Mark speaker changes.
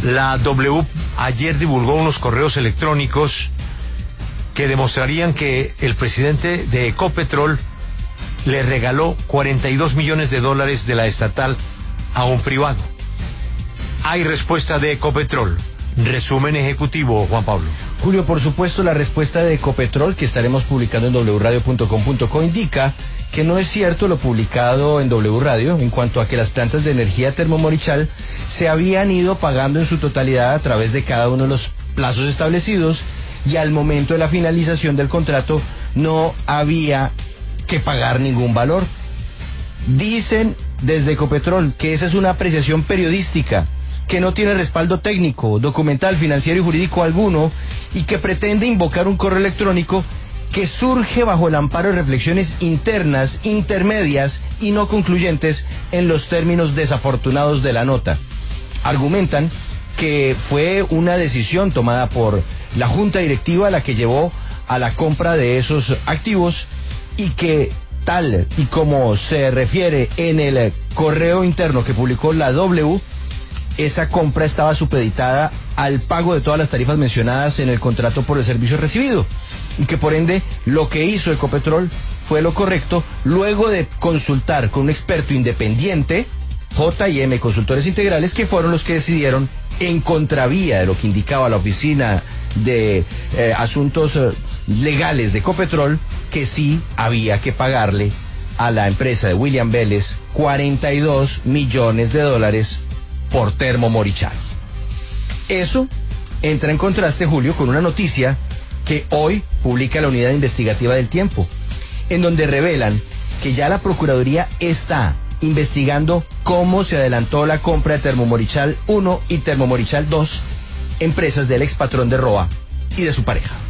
Speaker 1: La W ayer divulgó unos correos electrónicos que demostrarían que el presidente de Ecopetrol le regaló $42 millones de la estatal a un privado. Hay respuesta de Ecopetrol. Resumen ejecutivo, Juan Pablo.
Speaker 2: Julio, por supuesto, la respuesta de Ecopetrol, que estaremos publicando en wradio.com.co, indica que no es cierto lo publicado en W Radio en cuanto a que las plantas de energía Termomorichal se habían ido pagando en su totalidad a través de cada uno de los plazos establecidos y al momento de la finalización del contrato no había que pagar ningún valor. Dicen desde Ecopetrol que esa es una apreciación periodística, que no tiene respaldo técnico, documental, financiero y jurídico alguno, y que pretende invocar un correo electrónico que surge bajo el amparo de reflexiones internas, intermedias y no concluyentes en los términos desafortunados de la nota. Argumentan que fue una decisión tomada por la junta directiva la que llevó a la compra de esos activos y que tal y como se refiere en el correo interno que publicó la W, esa compra estaba supeditada al pago de todas las tarifas mencionadas en el contrato por el servicio recibido y que por ende lo que hizo Ecopetrol fue lo correcto luego de consultar con un experto independiente, J&M Consultores Integrales, que fueron los que decidieron en contravía de lo que indicaba la oficina de asuntos legales de Ecopetrol que sí había que pagarle a la empresa de William Vélez $42 millones por Termomorichal. Eso entra en contraste, Julio, con una noticia que hoy publica la Unidad Investigativa del Tiempo, en donde revelan que ya la Procuraduría está investigando cómo se adelantó la compra de Termomorichal 1 y Termomorichal 2, empresas del expatrón de Roa y de su pareja.